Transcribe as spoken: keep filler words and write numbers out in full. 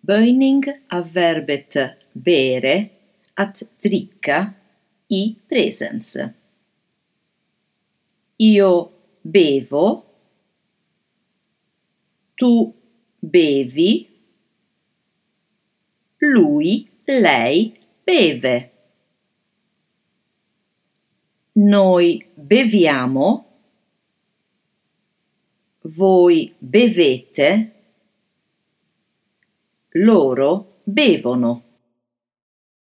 Beuning avverbet bere at dricca i presens. Io bevo, tu bevi, lui, lei beve. Noi beviamo, voi bevete, loro bevono.